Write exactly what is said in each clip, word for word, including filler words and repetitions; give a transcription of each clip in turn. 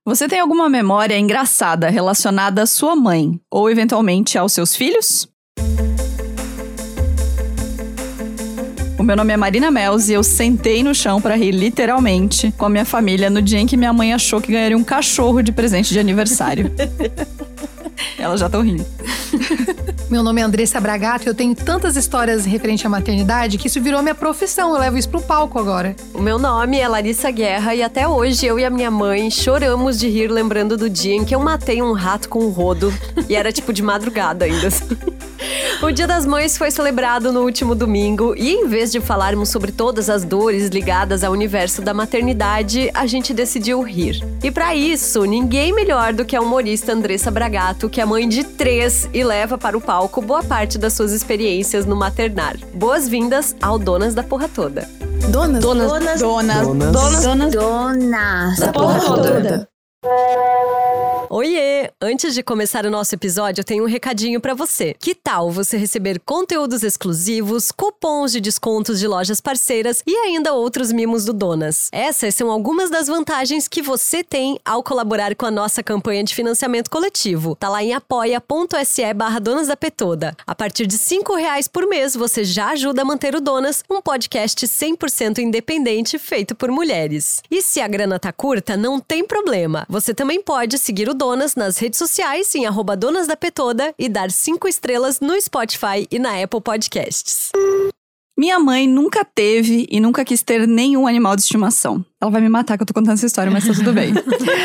Você tem alguma memória engraçada relacionada à sua mãe ou eventualmente aos seus filhos? O meu nome é Marina Melz e eu sentei no chão pra rir literalmente com a minha família no dia em que minha mãe achou que ganharia um cachorro de presente de aniversário. Elas já estão rindo. Meu nome é Andressa Bragato e eu tenho tantas histórias referentes à maternidade que isso virou minha profissão. Eu levo isso pro palco agora. O meu nome é Larissa Guerra e até hoje eu e a minha mãe choramos de rir lembrando do dia em que eu matei um rato com um rodo. E era tipo de madrugada ainda. O Dia das Mães foi celebrado no último domingo e em vez de falarmos sobre todas as dores ligadas ao universo da maternidade, a gente decidiu rir. E pra isso, ninguém melhor do que a humorista Andressa Bragato, que é mãe de três e leva para o palco boa parte das suas experiências no maternar. Boas-vindas ao Donas da Porra Toda. Donas? Donas. Donas. Donas. Donas. Donas. Donas. Da porra toda. Oiê! Antes de começar o nosso episódio, eu tenho um recadinho pra você. Que tal você receber conteúdos exclusivos, cupons de descontos de lojas parceiras e ainda outros mimos do Donas? Essas são algumas das vantagens que você tem ao colaborar com a nossa campanha de financiamento coletivo. Tá lá em apoia.se barra Donas da Petoda. A partir de cinco reais por mês, você já ajuda a manter o Donas, um podcast cem por cento independente feito por mulheres. E se a grana tá curta, não tem problema. Você também pode seguir o Donas nas redes sociais em arroba Donas da Petoda e dar cinco estrelas no Spotify e na Apple Podcasts. Minha mãe nunca teve e nunca quis ter nenhum animal de estimação. Ela vai me matar que eu tô contando essa história, mas tá tudo bem.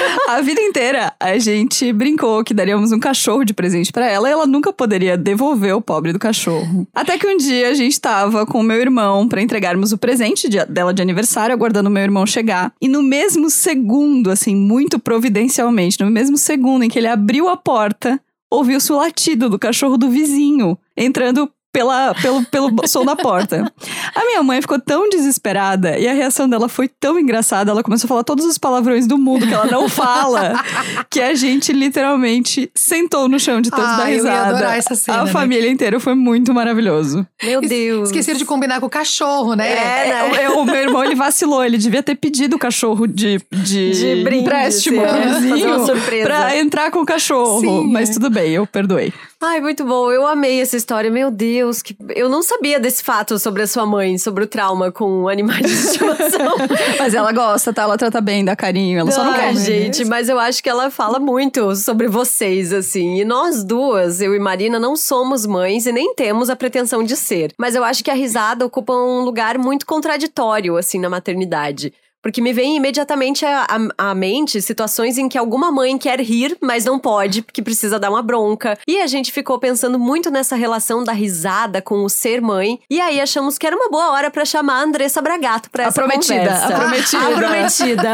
A vida inteira, a gente brincou que daríamos um cachorro de presente pra ela e ela nunca poderia devolver o pobre do cachorro. Até que um dia a gente tava com o meu irmão pra entregarmos o presente de, dela de aniversário, aguardando o meu irmão chegar. E no mesmo segundo, assim, muito providencialmente, no mesmo segundo em que ele abriu a porta, ouviu-se o latido do cachorro do vizinho, entrando Pela, pelo, pelo som da porta. A minha mãe ficou tão desesperada e a reação dela foi tão engraçada. Ela começou a falar todos os palavrões do mundo que ela não fala, que a gente literalmente sentou no chão de todos Ah, da risada. eu ia adorar essa cena, a né? família inteira, foi muito maravilhoso. Meu Deus! Esqueceram de combinar com o cachorro, né? É, né? É, o, o meu irmão, ele vacilou. Ele devia ter pedido o cachorro de, de, De brinde, empréstimo sim, pro é, vizinho fazer uma surpresa. pra entrar com o cachorro. Sim, Mas é. tudo bem, eu perdoei. Ai, muito bom. Eu amei essa história. Meu Deus, que... eu não sabia desse fato sobre a sua mãe, sobre o trauma com animais de estimação. Mas ela gosta, tá? Ela trata bem, dá carinho. Ela só não Ai, quer. gente, mas eu acho que ela fala muito sobre vocês, assim. E nós duas, eu e Marina, não somos mães e nem temos a pretensão de ser. Mas eu acho que a risada ocupa um lugar muito contraditório, assim, na maternidade. Porque me vem imediatamente à, à, à mente situações em que alguma mãe quer rir, mas não pode, porque precisa dar uma bronca. E a gente ficou pensando muito nessa relação da risada com o ser mãe. E aí achamos que era uma boa hora pra chamar a Andressa Bragato pra A essa prometida, conversa. a prometida. A prometida.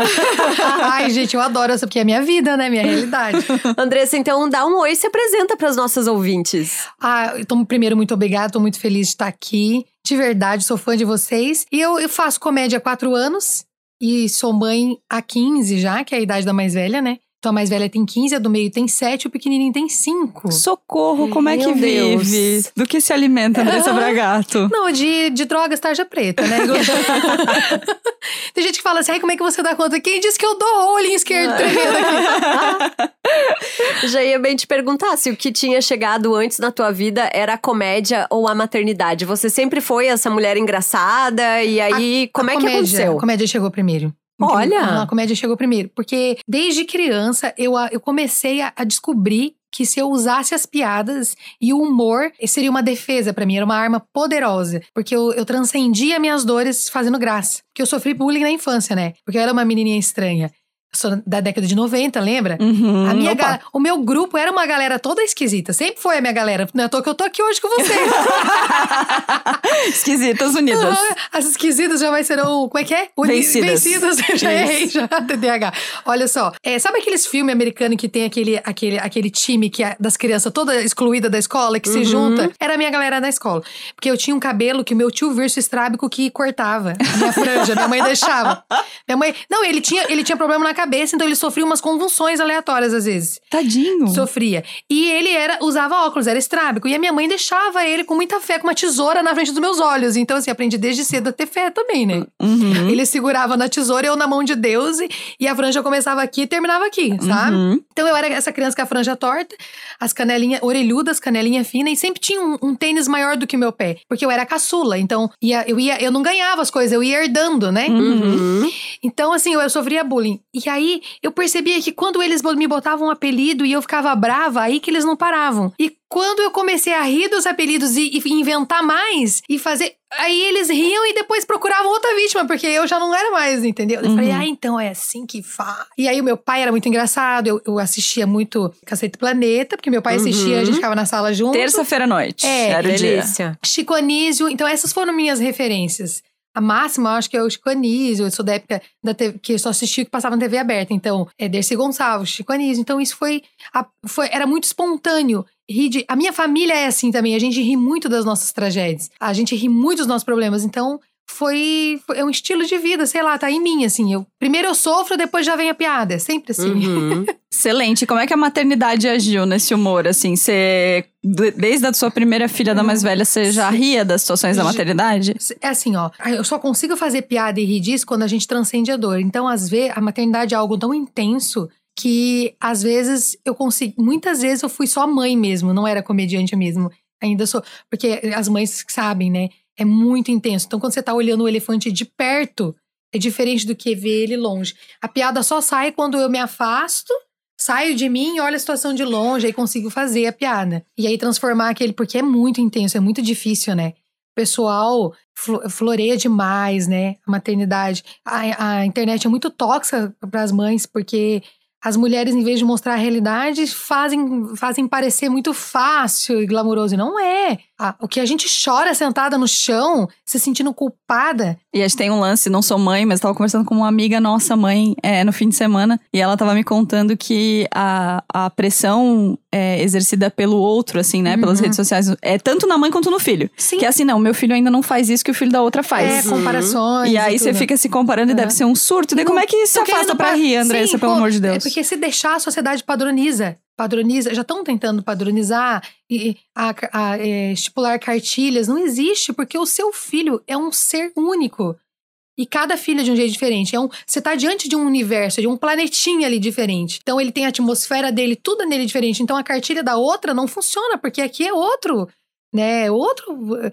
Ai, gente, eu adoro essa, porque é minha vida, né? Minha realidade. Andressa, então dá um oi e se apresenta pras nossas ouvintes. Ah, então, primeiro, muito obrigada. Tô muito feliz de estar aqui. De verdade, sou fã de vocês. E eu, eu faço comédia há quatro anos. E sou mãe há quinze já, que é a idade da mais velha, né? Então a mais velha tem quinze, a do meio tem sete, o pequenininho tem cinco. Socorro, como é que Meu Deus. vive? Do que se alimenta Andressa Bragato? Não, de, de drogas tarja preta, né? Tem gente que fala assim, ai, como é que você dá conta? Quem disse que eu dou olho esquerdo tremendo aqui? Já ia bem te perguntar se o que tinha chegado antes na tua vida era a comédia ou a maternidade. Você sempre foi essa mulher engraçada e aí, A- como a é que comédia, aconteceu? A comédia chegou primeiro. Olha! A comédia chegou primeiro. Porque desde criança eu, a- eu comecei a, a descobrir que se eu usasse as piadas e o humor, seria uma defesa pra mim, era uma arma poderosa. Porque eu, eu transcendia minhas dores fazendo graça. Porque eu sofri bullying na infância, né? Porque eu era uma menininha estranha. Eu sou da década de noventa, lembra? Uhum, A minha opa. ga- o meu grupo era uma galera toda esquisita. Sempre foi a minha galera. Não é à toa que eu tô aqui hoje com você. Esquisitas unidas. Ah, as esquisitas jamais serão, como é que é? Uni- Vencidas. Vencidas, eu já Isso. errei, já, T D A H. Olha só, é, sabe aqueles filmes americanos que tem aquele, aquele, aquele time que é das crianças toda excluída da escola, que se junta? Era a minha galera da escola. Porque eu tinha um cabelo que o meu tio Virso Estrábico que cortava a minha franja, minha mãe deixava. Minha mãe, não, ele tinha, ele tinha problema na cabeça. cabeça, então ele sofria umas convulsões aleatórias às vezes. Tadinho. Sofria. E ele era, usava óculos, era estrábico. E a minha mãe deixava ele com muita fé, com uma tesoura na frente dos meus olhos. Então, assim, aprendi desde cedo a ter fé também, né? Uhum. Ele segurava na tesoura, eu na mão de Deus. E, e a franja começava aqui e terminava aqui, sabe? Uhum. Então, eu era essa criança com a franja torta, as canelinhas orelhudas, canelinha fina. E sempre tinha um, um tênis maior do que o meu pé. Porque eu era caçula. Então, ia, eu, ia, eu não ganhava as coisas, eu ia herdando, né? Uhum. Então, assim, eu, eu sofria bullying. E aí, eu percebia que quando eles me botavam um apelido e eu ficava brava, aí que eles não paravam. E quando eu comecei a rir dos apelidos e, e inventar mais e fazer... Aí eles riam e depois procuravam outra vítima, porque eu já não era mais, entendeu? Eu uhum. falei, ah, então é assim que faz. E aí o meu pai era muito engraçado, eu, eu assistia muito Cacete Planeta, porque meu pai assistia, Uhum. a gente ficava na sala junto. Terça-feira à noite. É, era o dia. Delícia. Chico Anísio, então essas foram minhas referências. A máxima, eu acho que é o Chico Anísio. Eu sou da época da T V, que eu só assistia o que passava na T V aberta. Então, é Dercy Gonçalves, Chico Anísio. Então, isso foi, a, foi... Era muito espontâneo. Rir de, a minha família é assim também. A gente ri muito das nossas tragédias. A gente ri muito dos nossos problemas. Então, foi... foi é um estilo de vida, sei lá, tá em mim, assim. Eu, primeiro eu sofro, depois já vem a piada. É sempre assim. Uhum. Excelente. Como é que a maternidade agiu nesse humor, assim? Você, desde a sua primeira filha da mais velha, você já ria das situações da maternidade? É assim, ó. Eu só consigo fazer piada e rir disso quando a gente transcende a dor. Então, às vezes, a maternidade é algo tão intenso que, às vezes, eu consigo... Muitas vezes eu fui só mãe mesmo, não era comediante mesmo. Ainda sou... Porque as mães sabem, né? É muito intenso. Então, quando você tá olhando o elefante de perto, é diferente do que ver ele longe. A piada só sai quando eu me afasto, saio de mim e olho a situação de longe, aí consigo fazer a piada. E aí transformar aquele... Porque é muito intenso, é muito difícil, né? O pessoal floreia demais, né? A maternidade. A, a internet é muito tóxica para as mães, porque... As mulheres, em vez de mostrar a realidade, fazem, fazem parecer muito fácil e glamouroso. E não é. Ah, o que a gente chora sentada no chão, se sentindo culpada. E a gente tem um lance, não sou mãe, mas tava conversando com uma amiga nossa mãe é, no fim de semana. E ela tava me contando que a, a pressão é, exercida pelo outro, assim, né? Uhum. Pelas redes sociais, é tanto na mãe quanto no filho. Sim. Que é assim, não, meu filho ainda não faz isso que o filho da outra faz. É, comparações. E aí e você tudo. fica se comparando e uhum. deve ser um surto. E daí como é que se afasta pra rir, Andressa, Sim, pelo pô, amor de Deus? É porque se deixar, a sociedade padroniza. Padroniza, já estão tentando padronizar e a, a, a, é, estipular cartilhas. Não existe, porque o seu filho é um ser único. E cada filho é de um jeito diferente. É um, você está diante de um universo, de um planetinha ali diferente. Então ele tem a atmosfera dele, tudo é nele diferente. Então a cartilha da outra não funciona, porque aqui é outro, né? Outro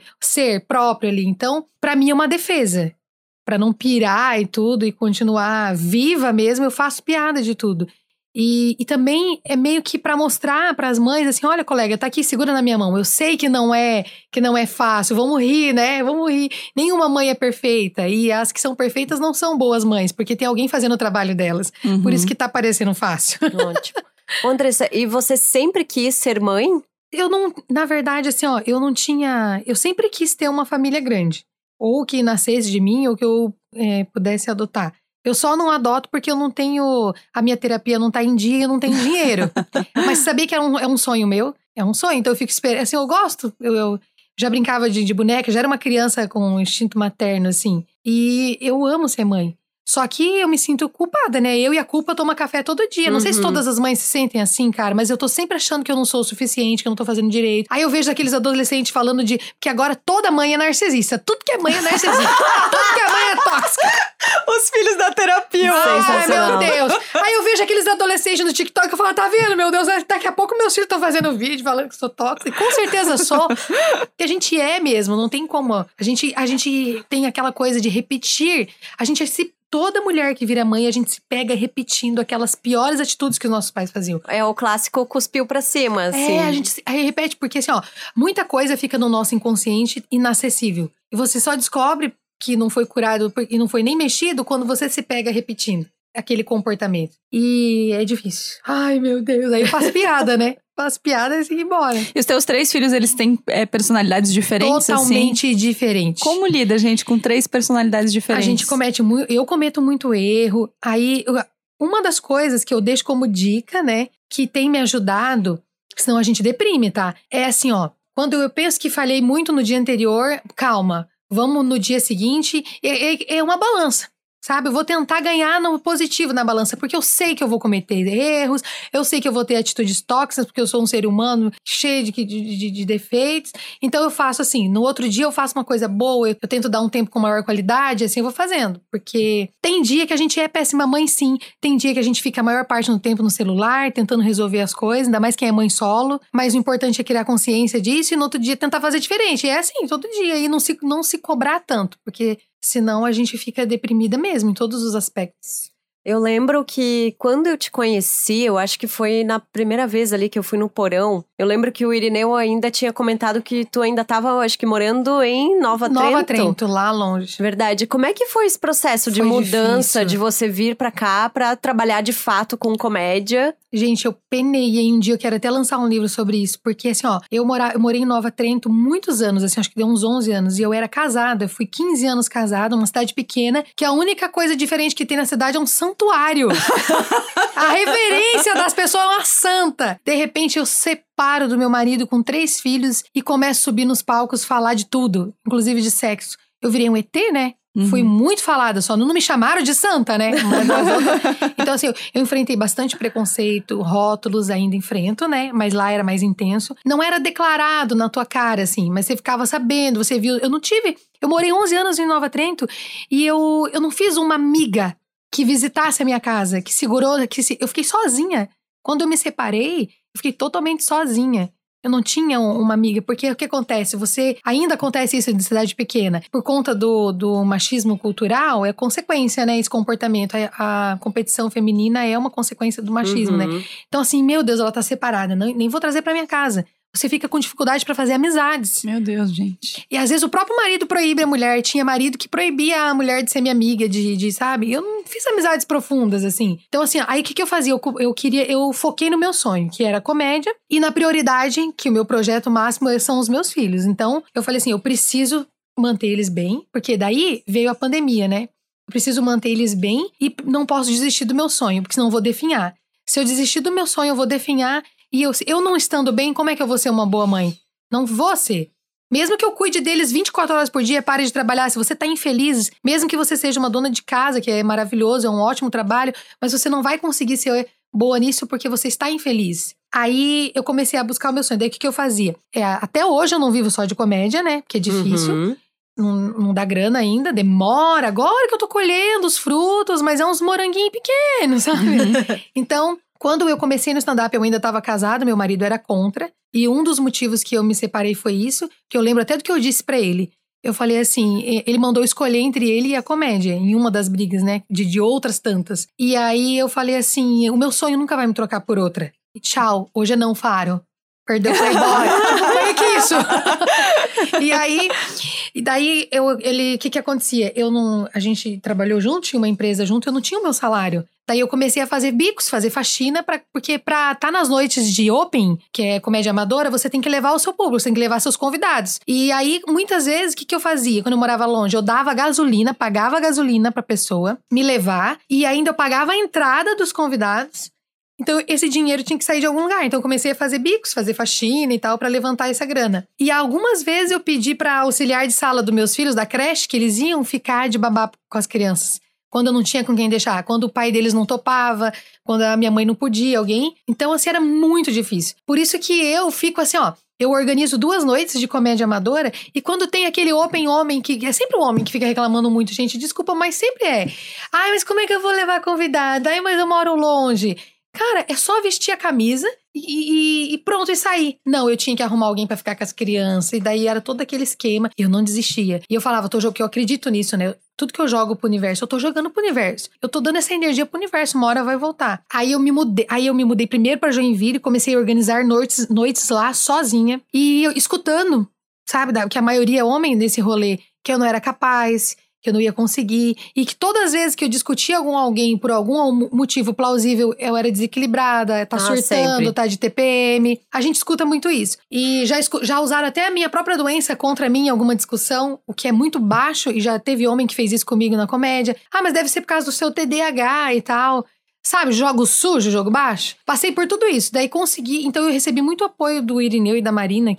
ser próprio ali. Então, para mim é uma defesa. Para não pirar e tudo e continuar viva mesmo, eu faço piada de tudo. E, e também é meio que pra mostrar pras mães, assim, olha, colega, tá aqui, segura na minha mão. Eu sei que não é que não é fácil, vamos rir, né? Vamos rir. Nenhuma mãe é perfeita. E as que são perfeitas não são boas mães, porque tem alguém fazendo o trabalho delas. Uhum. Por isso que tá parecendo fácil. Ótimo. Andressa, e você sempre quis ser mãe? Eu não, na verdade, assim, ó, eu não tinha... Eu sempre quis ter uma família grande. Ou que nascesse de mim, ou que eu é, pudesse adotar. Eu só não adoto porque eu não tenho... A minha terapia não tá em dia e eu não tenho dinheiro. Mas sabia que é um, é um sonho meu? É um sonho, então eu fico esperando. Assim, eu gosto. Eu, eu já brincava de, de boneca, já era uma criança com um instinto materno, assim. E eu amo ser mãe. Só que eu me sinto culpada, né? Eu e a culpa tomam café todo dia. Não uhum. sei se todas as mães se sentem assim, cara. Mas eu tô sempre achando que eu não sou o suficiente, que eu não tô fazendo direito. Aí eu vejo aqueles adolescentes falando de... Que agora toda mãe é narcisista. Tudo que é mãe é narcisista. Tudo que é mãe é tóxica. Os filhos da terapia. Ai, meu Deus. Aí eu vejo aqueles adolescentes no TikTok e eu falo, tá vendo, meu Deus? Daqui a pouco meus filhos estão fazendo vídeo falando que sou tóxica. E com certeza sou. Porque a gente é mesmo. Não tem como... A gente, a gente tem aquela coisa de repetir. A gente se... Toda mulher que vira mãe, a gente se pega repetindo aquelas piores atitudes que os nossos pais faziam. É o clássico cuspiu pra cima, assim. É, a gente se, aí repete, porque assim, ó, muita coisa fica no nosso inconsciente inacessível. E você só descobre que não foi curado e não foi nem mexido quando você se pega repetindo aquele comportamento. E é difícil. Ai, meu Deus. Aí eu faço piada, né? Faço piada e sigo embora. E os teus três filhos, eles têm é, personalidades diferentes, Totalmente assim? diferentes. Como lida, gente, com três personalidades diferentes? A gente comete muito... Eu cometo muito erro. Aí, uma das coisas que eu deixo como dica, né? Que tem me ajudado, senão a gente deprime, tá? É assim, ó. Quando eu penso que falhei muito no dia anterior, calma. Vamos no dia seguinte. É, é, é uma balança. Sabe, eu vou tentar ganhar no positivo na balança, porque eu sei que eu vou cometer erros, eu sei que eu vou ter atitudes tóxicas, porque eu sou um ser humano cheio de, de, de, de defeitos. Então eu faço assim, no outro dia eu faço uma coisa boa, eu, eu tento dar um tempo com maior qualidade, assim eu vou fazendo. Porque tem dia que a gente é péssima mãe, sim. Tem dia que a gente fica a maior parte do tempo no celular, tentando resolver as coisas, ainda mais quem é mãe solo. Mas o importante é criar consciência disso e no outro dia tentar fazer diferente. E é assim, todo dia. E não se, não se cobrar tanto, porque senão a gente fica deprimida mesmo, em todos os aspectos. Eu lembro que quando eu te conheci, eu acho que foi na primeira vez ali que eu fui no porão. Eu lembro que o Irineu ainda tinha comentado que tu ainda tava, acho que morando em Nova Trento. Nova Trento, lá longe. Verdade. Como é que foi esse processo de Foi mudança, difícil. de você vir pra cá pra trabalhar de fato com comédia? Gente, eu penei em um dia, eu quero até lançar um livro sobre isso. Porque assim, ó, eu, mora, eu morei em Nova Trento muitos anos, assim, acho que deu uns onze anos. E eu era casada, eu fui quinze anos casada, numa cidade pequena, que a única coisa diferente que tem na cidade é um santuário. A reverência das pessoas é uma santa. De repente, eu separo do meu marido com três filhos e começo a subir nos palcos, falar de tudo, inclusive de sexo. Eu virei um E T, né? Uhum. Fui muito falada, só não me chamaram de santa, né? Mas, então, assim, eu, eu enfrentei bastante preconceito, rótulos ainda enfrento, né? Mas lá era mais intenso. Não era declarado na tua cara, assim, mas você ficava sabendo, você viu. Eu não tive. Eu morei onze anos em Nova Trento e eu, eu não fiz uma amiga que visitasse a minha casa, que segurou, que se, eu fiquei sozinha. Quando eu me separei, eu fiquei totalmente sozinha. Eu não tinha uma amiga, porque o que acontece? Você, ainda acontece isso em cidade pequena, por conta do, do machismo cultural, é consequência, né, esse comportamento. A, a competição feminina é uma consequência do machismo, uhum. né? Então assim, meu Deus, ela tá separada, não, nem vou trazer pra minha casa. Você fica com dificuldade pra fazer amizades. Meu Deus, gente. E às vezes o próprio marido proíbe a mulher. Tinha marido que proibia a mulher de ser minha amiga, de, de sabe? Eu não fiz amizades profundas, assim. Então, assim, aí o que, que eu fazia? Eu, eu queria, eu foquei no meu sonho, que era comédia. E na prioridade, que o meu projeto máximo são os meus filhos. Então, eu falei assim, eu preciso manter eles bem. Porque daí veio a pandemia, né? Eu preciso manter eles bem e não posso desistir do meu sonho, porque senão eu vou definhar. Se eu desistir do meu sonho, eu vou definhar. E eu, eu não estando bem, como é que eu vou ser uma boa mãe? Não vou ser. Mesmo que eu cuide deles vinte e quatro horas por dia, pare de trabalhar. Se você tá infeliz, mesmo que você seja uma dona de casa, que é maravilhoso, é um ótimo trabalho, mas você não vai conseguir ser boa nisso porque você está infeliz. Aí eu comecei a buscar o meu sonho. Daí o que, que eu fazia? É, até hoje eu não vivo só de comédia, né? Porque é difícil. Uhum. Não, não dá grana ainda, demora. Agora que eu tô colhendo os frutos, mas é uns moranguinhos pequenos, sabe? Então, quando eu comecei no stand-up, eu ainda estava casada, meu marido era contra. E um dos motivos que eu me separei foi isso, que eu lembro até do que eu disse pra ele. Eu falei assim, ele mandou escolher entre ele e a comédia, em uma das brigas, né, de, de outras tantas. E aí eu falei assim, o meu sonho nunca vai me trocar por outra. E tchau, hoje é não, Faro. Perdeu, foi embora. Foi que isso. E aí, e daí, eu, ele, o que que acontecia? Eu não, a gente trabalhou junto, tinha uma empresa junto, eu não tinha o meu salário. Daí eu comecei a fazer bicos, fazer faxina, pra, porque pra estar tá nas noites de open, que é comédia amadora, você tem que levar o seu público, você tem que levar seus convidados. E aí, muitas vezes, o que que eu fazia? Quando eu morava longe, eu dava gasolina, pagava gasolina pra pessoa me levar, e ainda eu pagava a entrada dos convidados. Então, esse dinheiro tinha que sair de algum lugar. Então, eu comecei a fazer bicos, fazer faxina e tal, pra levantar essa grana. E algumas vezes eu pedi pra auxiliar de sala dos meus filhos, da creche, que eles iam ficar de babá com as crianças. Quando eu não tinha com quem deixar, quando o pai deles não topava, quando a minha mãe não podia, alguém. Então, assim, era muito difícil. Por isso que eu fico assim, ó, eu organizo duas noites de comédia amadora e quando tem aquele open homem, que é sempre o homem que fica reclamando muito, gente, desculpa, mas sempre é. Ai, mas como é que eu vou levar convidada? Ai, mas eu moro longe. Cara, é só vestir a camisa e, e, e pronto, e sair. Não, eu tinha que arrumar alguém pra ficar com as crianças. E daí era todo aquele esquema. E eu não desistia. E eu falava, tô, que eu acredito nisso, né? Tudo que eu jogo pro universo, eu tô jogando pro universo. Eu tô dando essa energia pro universo, uma hora vai voltar. Aí eu me mudei, aí eu me mudei primeiro pra Joinville e comecei a organizar noites, noites lá sozinha. E eu, escutando, sabe? Que a maioria é homem nesse rolê, que eu não era capaz, que eu não ia conseguir, e que todas as vezes que eu discutia com alguém por algum motivo plausível, eu era desequilibrada, tá ah, surtando, sempre. Tá de T P M. A gente escuta muito isso. E já, já usaram até a minha própria doença contra mim em alguma discussão, o que é muito baixo, e já teve homem que fez isso comigo na comédia. Ah, mas deve ser por causa do seu T D A H e tal. Sabe, jogo sujo, jogo baixo. Passei por tudo isso, daí consegui. Então eu recebi muito apoio do Irineu e da Marina aqui.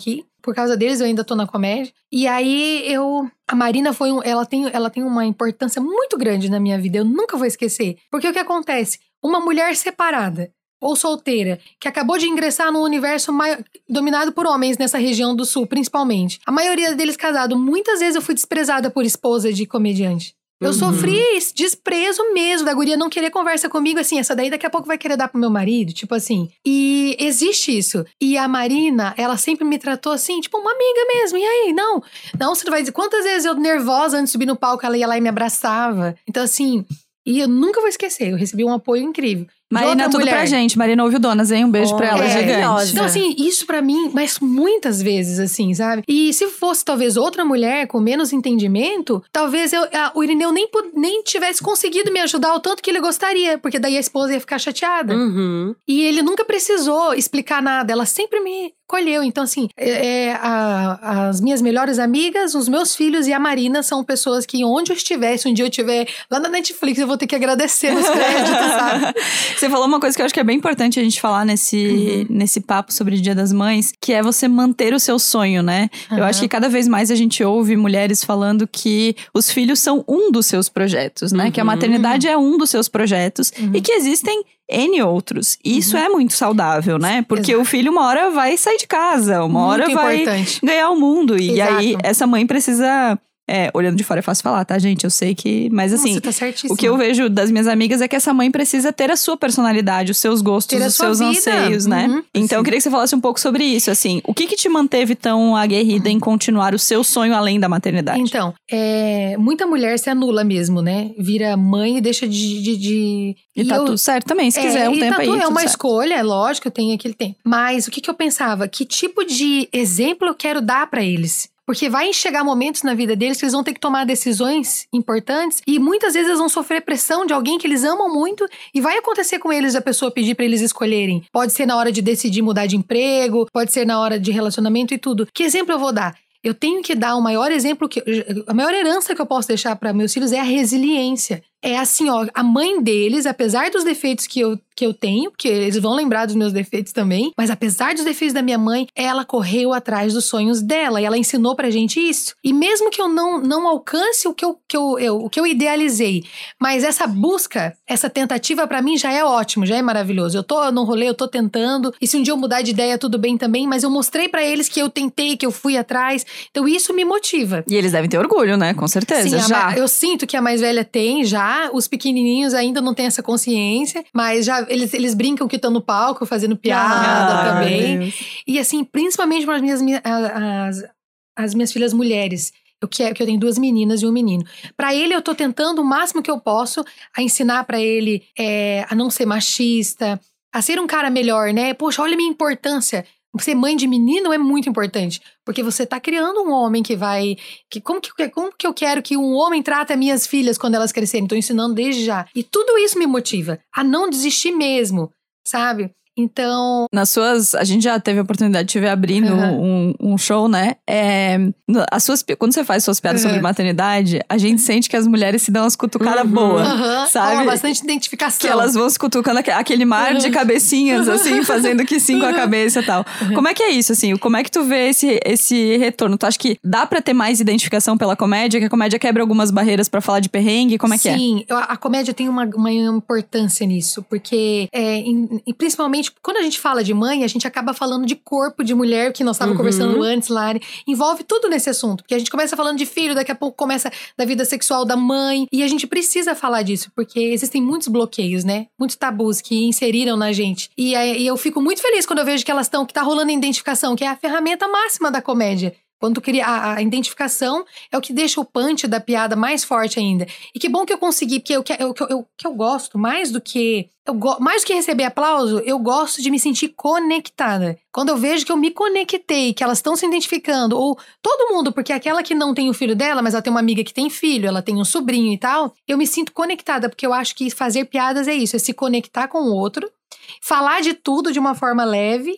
por causa deles eu ainda tô na comédia. E aí eu... A Marina foi um, ela, tem, ela tem uma importância muito grande na minha vida. Eu nunca vou esquecer. Porque o que acontece? Uma mulher separada ou solteira, que acabou de ingressar num universo mai- dominado por homens nessa região do sul, principalmente. A maioria deles casados. Muitas vezes eu fui desprezada por esposa de comediante. Eu Uhum. sofri esse desprezo mesmo da guria não querer conversa comigo, assim, essa daí daqui a pouco vai querer dar pro meu marido, tipo assim. E existe isso. E a Marina, ela sempre me tratou assim, tipo uma amiga mesmo. E aí, não, não, você não vai dizer. Quantas vezes eu nervosa antes de subir no palco, ela ia lá e me abraçava. Então assim, e eu nunca vou esquecer, eu recebi um apoio incrível. Marina, tudo mulher. pra gente. Marina ouve o Donas, hein? Um beijo Oh, pra ela, é, gigante. Então, assim, isso pra mim, mas muitas vezes, assim, sabe? E se fosse, talvez, outra mulher com menos entendimento, talvez eu, a, o Irineu nem, nem tivesse conseguido me ajudar o tanto que ele gostaria, porque daí a esposa ia ficar chateada. Uhum. E ele nunca precisou explicar nada, ela sempre me colheu. Então, assim, é, é, a, as minhas melhores amigas, os meus filhos e a Marina são pessoas que onde eu estiver, se um dia eu estiver lá na Netflix, eu vou ter que agradecer nos créditos, sabe? Você falou uma coisa que eu acho que é bem importante a gente falar nesse, uhum. nesse papo sobre o Dia das Mães, que é você manter o seu sonho, né? Uhum. Eu acho que cada vez mais a gente ouve mulheres falando que os filhos são um dos seus projetos, né? Uhum. Que a maternidade é um dos seus projetos uhum. e que existem N outros. E isso uhum. é muito saudável, né? Porque Exato. O filho uma hora vai sair de casa, uma muito hora vai importante. Ganhar o mundo. E Exato. Aí essa mãe precisa... É, olhando de fora é fácil falar, tá, gente? Eu sei que... Mas assim, Nossa, tá certíssimo. O que eu vejo das minhas amigas é que essa mãe precisa ter a sua personalidade, os seus gostos, os seus vida. anseios, né? Uhum. Então, Sim. eu queria que você falasse um pouco sobre isso, assim. O que que te manteve tão aguerrida uhum. em continuar o seu sonho além da maternidade? Então, é, muita mulher se anula mesmo, né? Vira mãe e deixa de... de, de... E, e tá eu, tudo certo também, se é, quiser um tempo tá aí. Tudo, é uma certo. escolha, é lógico, eu tenho aquele tempo. Mas o que que eu pensava? Que tipo de exemplo eu quero dar pra eles? Porque vai chegar momentos na vida deles que eles vão ter que tomar decisões importantes e muitas vezes eles vão sofrer pressão de alguém que eles amam muito e vai acontecer com eles a pessoa pedir pra eles escolherem. Pode ser na hora de decidir mudar de emprego, pode ser na hora de relacionamento e tudo. Que exemplo eu vou dar? Eu tenho que dar o maior exemplo, que a maior herança que eu posso deixar para meus filhos é a resiliência. É assim, ó, a mãe deles, apesar dos defeitos que eu, que eu tenho, porque eles vão lembrar dos meus defeitos também, mas apesar dos defeitos da minha mãe, ela correu atrás dos sonhos dela e ela ensinou pra gente isso. E mesmo que eu não, não alcance o que eu, que eu, eu, o que eu idealizei, mas essa busca, essa tentativa pra mim já é ótimo, já é maravilhoso. Eu tô no rolê, eu tô tentando, e se um dia eu mudar de ideia, tudo bem também, mas eu mostrei pra eles que eu tentei, que eu fui atrás, então isso me motiva. E eles devem ter orgulho, né? Com certeza, Sim, já. A, eu sinto que a mais velha tem, já. Os pequenininhos ainda não têm essa consciência, mas já eles, eles brincam que estão no palco, fazendo piada ah, também. E assim, principalmente para as minhas, as, as minhas filhas mulheres. Eu, que, que eu tenho duas meninas e um menino. Pra ele, eu tô tentando o máximo que eu posso a ensinar pra ele é, a não ser machista, a ser um cara melhor, né? Poxa, olha a minha importância. Ser mãe de menino é muito importante, porque você tá criando um homem que vai... Que, como, que, como que eu quero que um homem trate minhas filhas quando elas crescerem? Tô ensinando desde já. E tudo isso me motiva a não desistir mesmo, sabe? Então... Nas suas... A gente já teve a oportunidade de te ver abrindo uhum. um, um show, né? É, as suas, quando você faz suas piadas uhum. sobre maternidade, a gente sente que as mulheres se dão umas cutucadas uhum. boas, uhum. sabe? Oh, bastante identificação. Que elas vão se cutucando aquele mar uhum. de cabecinhas, assim, fazendo que sim com a cabeça e tal. Uhum. Como é que é isso, assim? Como é que tu vê esse, esse retorno? Tu acha que dá pra ter mais identificação pela comédia? Que a comédia quebra algumas barreiras pra falar de perrengue? Como é que é? Sim, a comédia tem uma, uma importância nisso, porque é, em, principalmente quando a gente fala de mãe, a gente acaba falando de corpo de mulher, que nós estávamos uhum. conversando antes, Lari. Envolve tudo nesse assunto. Porque a gente começa falando de filho, daqui a pouco começa da vida sexual da mãe. E a gente precisa falar disso, porque existem muitos bloqueios, né? Muitos tabus que inseriram na gente. E, e eu fico muito feliz quando eu vejo que elas estão, que tá rolando a identificação, que é a ferramenta máxima da comédia. Quando tu cria a, a identificação, é o que deixa o punch da piada mais forte ainda. E que bom que eu consegui, porque o que eu, eu, eu, que eu gosto, mais do que eu go, mais do que receber aplauso, eu gosto de me sentir conectada. Quando eu vejo que eu me conectei, que elas estão se identificando, ou todo mundo, porque aquela que não tem o filho dela, mas ela tem uma amiga que tem filho, ela tem um sobrinho e tal, eu me sinto conectada, porque eu acho que fazer piadas é isso, é se conectar com o outro, falar de tudo de uma forma leve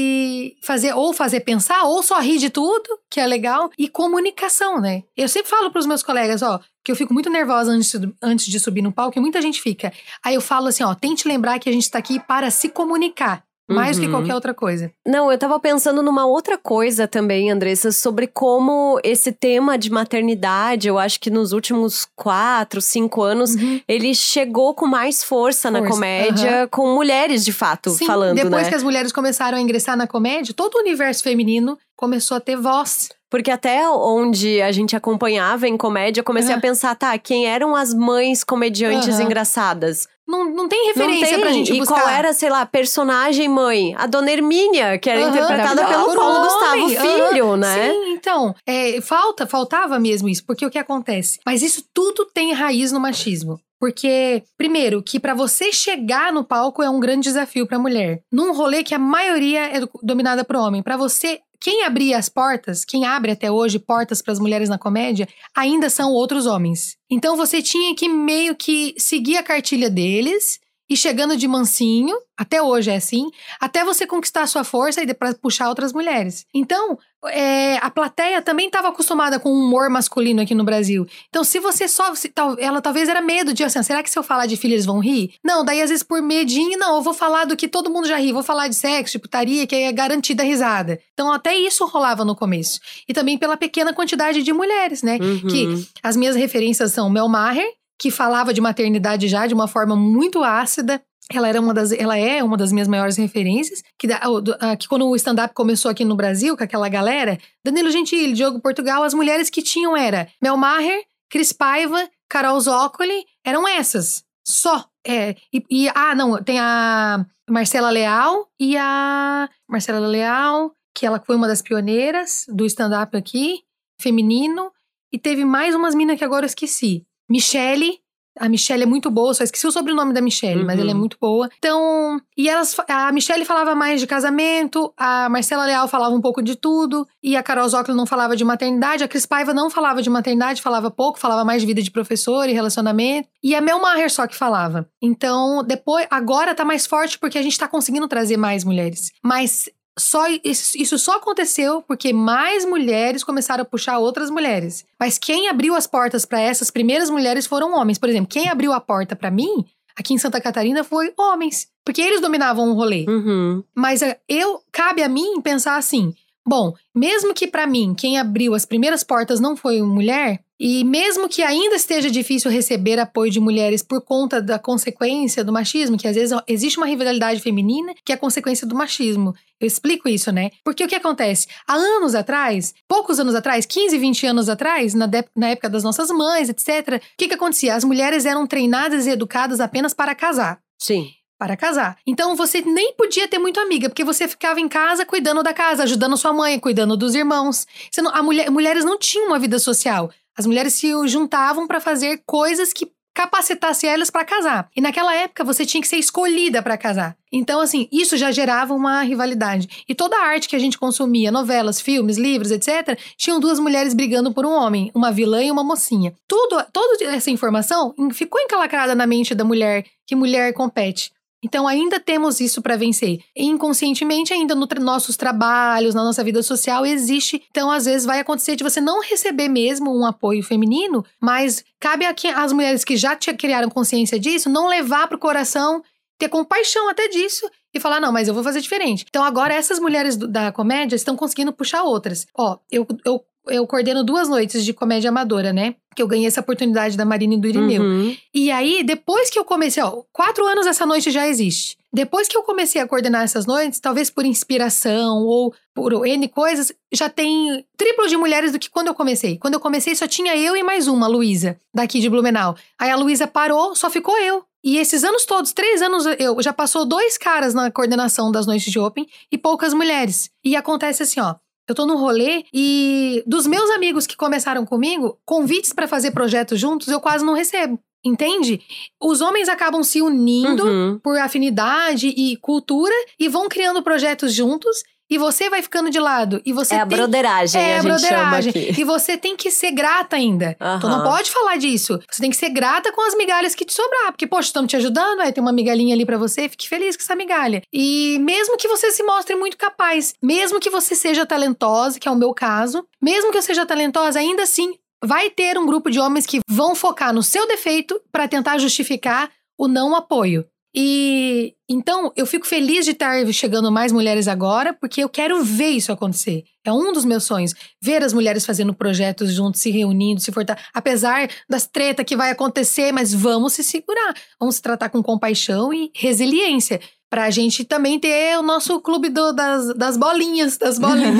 e fazer ou fazer pensar ou só rir de tudo, que é legal, e comunicação, né? Eu sempre falo pros meus colegas, ó, que eu fico muito nervosa antes, antes de subir no palco, e muita gente fica. Aí eu falo assim, ó, tente lembrar que a gente tá aqui para se comunicar. mais Uhum. do que qualquer outra coisa. Não, eu tava pensando numa outra coisa também, Andressa, sobre como esse tema de maternidade, eu acho que nos últimos quatro, cinco anos, Uhum. ele chegou com mais força, na Força, comédia, com mulheres de fato Sim, falando, depois né? que as mulheres começaram a ingressar na comédia, todo o universo feminino começou a ter voz. Porque até onde a gente acompanhava em comédia, eu comecei Uhum. a pensar, tá, quem eram as mães comediantes Uhum. engraçadas? Não, não tem referência Não tem. pra gente E buscar. qual era, sei lá, a personagem mãe? A Dona Hermínia, que era Uhum, interpretada pelo por um Paulo Gustavo homem, Filho, uhum. né? Sim, então, é, falta, faltava mesmo isso, porque o que acontece? Mas isso tudo tem raiz no machismo. Porque, primeiro, que pra você chegar no palco é um grande desafio pra mulher. Num rolê que a maioria é do- dominada por homem. Pra você, quem abria as portas, quem abre até hoje portas pras mulheres na comédia, ainda são outros homens. Então você tinha que meio que seguir a cartilha deles e chegando de mansinho, até hoje é assim, até você conquistar a sua força e pra puxar outras mulheres. Então, é, a plateia também estava acostumada com o humor masculino aqui no Brasil. Então, se você só... Se, tal, ela talvez era medo de, assim, será que se eu falar de filho eles vão rir? Não, daí às vezes por medinho, não, eu vou falar do que todo mundo já ri, vou falar de sexo, de putaria, que é garantida a risada. Então, até isso rolava no começo. E também pela pequena quantidade de mulheres, né? Uhum. Que as minhas referências são Mel Maher, que falava de maternidade já de uma forma muito ácida. Ela, era uma das, ela é uma das minhas maiores referências. Que, da, que quando o stand-up começou aqui no Brasil, com aquela galera, Danilo Gentili, Diogo Portugal, as mulheres que tinham era Mel Maher, Cris Paiva, Carol Zócoli, eram essas. Só. É, e, e, ah, não, tem a Marcela Leal e a... Marcela Leal, que ela foi uma das pioneiras do stand-up aqui, feminino. E teve mais umas minas que agora eu esqueci. Michele, a Michele é muito boa, só esqueci o sobrenome da Michele, Uhum. mas ela é muito boa. Então, e elas, a Michele falava mais de casamento, a Marcela Leal falava um pouco de tudo, e a Carol Zócoli não falava de maternidade, a Cris Paiva não falava de maternidade, falava pouco, falava mais de vida de professor e relacionamento, e a Mel Maher só que falava. Então, depois, agora tá mais forte porque a gente tá conseguindo trazer mais mulheres. Mas... Só, isso só aconteceu porque mais mulheres começaram a puxar outras mulheres. Mas quem abriu as portas para essas primeiras mulheres foram homens. Por exemplo, quem abriu a porta para mim, aqui em Santa Catarina, foi homens. Porque eles dominavam o rolê. Uhum. Mas eu, cabe a mim pensar assim... Bom, mesmo que para mim, quem abriu as primeiras portas não foi mulher... E mesmo que ainda esteja difícil receber apoio de mulheres por conta da consequência do machismo, que às vezes existe uma rivalidade feminina que é consequência do machismo. Eu explico isso, né? Porque o que acontece? Há anos atrás, poucos anos atrás, quinze, vinte anos atrás, na, de- na época das nossas mães, etcétera, o que que acontecia? As mulheres eram treinadas e educadas apenas para casar. Sim. Para casar. Então você nem podia ter muito amiga, porque você ficava em casa cuidando da casa, ajudando sua mãe, cuidando dos irmãos. Você não, a mulher, mulheres não tinham uma vida social. As mulheres se juntavam para fazer coisas que capacitassem elas para casar. E naquela época você tinha que ser escolhida para casar. Então, assim, isso já gerava uma rivalidade. E toda a arte que a gente consumia, novelas, filmes, livros, etcétera, tinham duas mulheres brigando por um homem, uma vilã e uma mocinha. Tudo, toda essa informação ficou encalacrada na mente da mulher, que mulher compete. Então, ainda temos isso para vencer. E, inconscientemente, ainda nos tra- nossos trabalhos, na nossa vida social, existe. Então, às vezes, vai acontecer de você não receber mesmo um apoio feminino, mas cabe a quem- às mulheres que já te- criaram consciência disso, não levar pro coração, ter compaixão até disso e falar, não, mas eu vou fazer diferente. Então, agora, essas mulheres do- da comédia estão conseguindo puxar outras. Ó, eu... eu Eu coordeno duas noites de comédia amadora, né? Que eu ganhei essa oportunidade da Marina e do Irineu. Uhum. E aí, depois que eu comecei, ó, quatro anos essa noite já existe. Depois que eu comecei a coordenar essas noites, talvez por inspiração ou por N coisas, já tem triplo de mulheres do que quando eu comecei. Quando eu comecei, só tinha eu e mais uma, a Luísa, daqui de Blumenau. Aí a Luísa parou, só ficou eu. E esses anos todos, três anos, eu já passou dois caras na coordenação das noites de Open e poucas mulheres. E acontece assim, ó. Eu tô num rolê e dos meus amigos que começaram comigo, convites pra fazer projetos juntos, eu quase não recebo. Entende? Os homens acabam se unindo Uhum. por afinidade e cultura e vão criando projetos juntos e você vai ficando de lado. E você É a tem... broderagem, É a a gente broderagem. chama aqui. E você tem que ser grata ainda. Aham. Tu não pode falar disso. Você tem que ser grata com as migalhas que te sobrar. Porque, poxa, estamos te ajudando, aí tem uma migalhinha ali pra você, fique feliz com essa migalha. E mesmo que você se mostre muito capaz, mesmo que você seja talentosa, que é o meu caso, mesmo que eu seja talentosa, ainda assim, vai ter um grupo de homens que vão focar no seu defeito pra tentar justificar o não apoio. E então eu fico feliz de estar chegando mais mulheres agora, porque eu quero ver isso acontecer. É um dos meus sonhos, ver as mulheres fazendo projetos juntos, se reunindo, se fortalecendo. Apesar das tretas que vai acontecer, mas vamos se segurar. Vamos se tratar com compaixão e resiliência. Pra gente também ter o nosso clube do, das, das bolinhas, das bolinhas.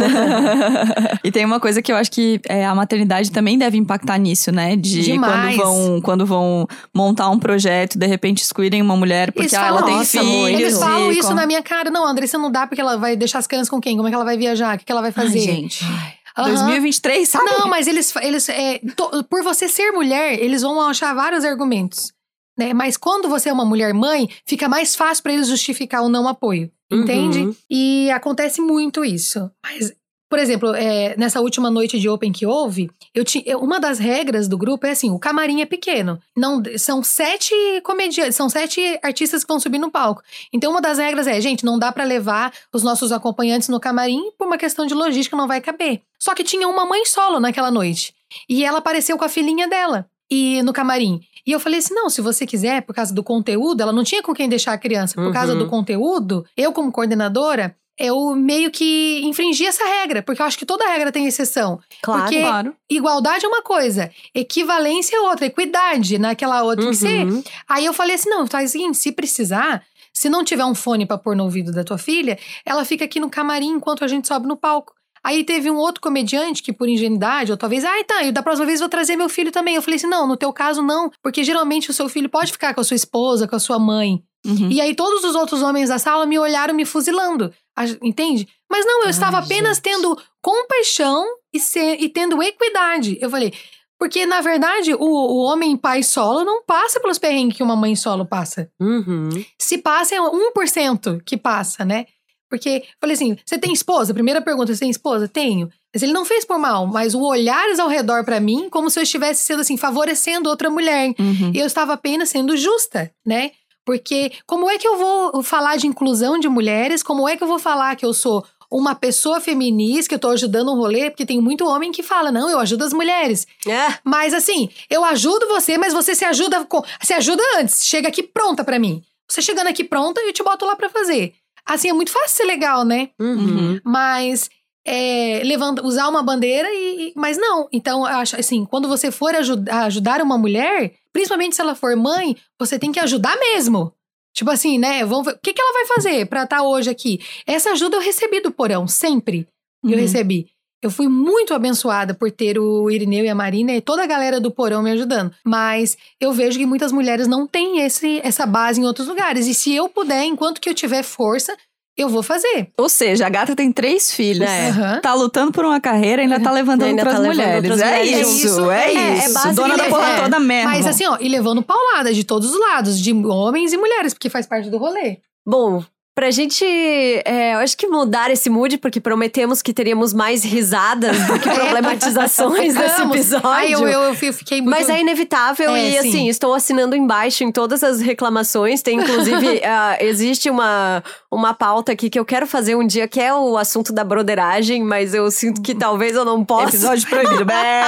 E tem uma coisa que eu acho que é, a maternidade também deve impactar nisso, né? De Demais. quando vão, quando vão montar um projeto, de repente excluírem uma mulher porque ah, ela tem nossa, filhos. Eles falam e isso com... na minha cara. Não, Andressa, não dá porque ela vai deixar as crianças com quem? Como é que ela vai viajar? O que, que ela vai fazer? Ai, gente. Uhum. dois mil e vinte e três, sabe? Não, mas eles, eles é, to, por você ser mulher, eles vão achar vários argumentos. Né? Mas quando você é uma mulher mãe, fica mais fácil pra eles justificar o não apoio. Entende? Uhum. E acontece muito isso. Mas, por exemplo, é, nessa última noite de Open que houve, eu ti, eu, uma das regras do grupo é assim, o camarim é pequeno. Não, são sete comediantes, são sete artistas que vão subir no palco. Então, uma das regras é, gente, não dá pra levar os nossos acompanhantes no camarim por uma questão de logística, não vai caber. Só que tinha uma mãe solo naquela noite. E ela apareceu com a filhinha dela. E no camarim. E eu falei assim, não, se você quiser, por causa do conteúdo, ela não tinha com quem deixar a criança. Por uhum. causa do conteúdo, eu como coordenadora, eu meio que infringi essa regra. Porque eu acho que toda regra tem exceção. Claro, porque claro. Igualdade é uma coisa, equivalência é outra, equidade naquela outra. Uhum. Você, aí eu falei assim, não, faz o seguinte, se precisar, se não tiver um fone pra pôr no ouvido da tua filha, ela fica aqui no camarim enquanto a gente sobe no palco. Aí teve um outro comediante que, por ingenuidade, ou talvez, ai, tá, e da próxima vez eu vou trazer meu filho também. Eu falei assim, não, no teu caso não, porque geralmente o seu filho pode ficar com a sua esposa, com a sua mãe. Uhum. E aí todos os outros homens da sala me olharam me fuzilando, entende? Mas não, eu ai, estava apenas gente. tendo compaixão e, ser, e tendo equidade. Eu falei, porque na verdade o, o homem pai solo não passa pelos perrengues que uma mãe solo passa. Uhum. Se passa é um por cento que passa, né? Porque, falei assim, você tem esposa? Primeira pergunta, você tem esposa? Tenho. Mas ele não fez por mal, mas o olhares ao redor pra mim, como se eu estivesse sendo assim, favorecendo outra mulher. Uhum. E eu estava apenas sendo justa, né? Porque como é que eu vou falar de inclusão de mulheres? Como é que eu vou falar que eu sou uma pessoa feminista, que eu tô ajudando um rolê? Porque tem muito homem que fala, não, eu ajudo as mulheres. É. Mas assim, eu ajudo você, mas você se ajuda, com, se ajuda antes. Chega aqui pronta pra mim. Você chegando aqui pronta, eu te boto lá pra fazer. Assim, é muito fácil ser legal, né? Uhum. Mas é, levanta, usar uma bandeira e, e... Mas não. Então, eu acho assim, quando você for ajudar, ajudar uma mulher, principalmente se ela for mãe, você tem que ajudar mesmo. Tipo assim, né? Vamos ver, o que, que ela vai fazer pra estar hoje aqui? Essa ajuda eu recebi do Porão, sempre. Uhum. Eu recebi. Eu fui muito abençoada por ter o Irineu e a Marina e toda a galera do Porão me ajudando. Mas eu vejo que muitas mulheres não têm esse, essa base em outros lugares. E se eu puder, enquanto que eu tiver força, eu vou fazer. Ou seja, a gata tem três filhos. É. Uhum. Tá lutando por uma carreira e ainda tá levantando ainda outras tá mulheres. Outras é, mulheres. isso, é, é isso, é isso. Dona da porra é. toda mesmo. Mas assim, ó, e levando paulada de todos os lados. De homens e mulheres, porque faz parte do rolê. Bom... Pra gente, é, eu acho que mudar esse mood, porque prometemos que teríamos mais risadas do que problematizações nesse episódio. Ai, eu, eu, eu fiquei muito... Mas é inevitável é, e, assim, sim. estou assinando embaixo em todas as reclamações. Tem, inclusive, uh, existe uma, uma pauta aqui que eu quero fazer um dia, que é o assunto da broderagem, mas eu sinto que talvez eu não possa. Episódio proibido.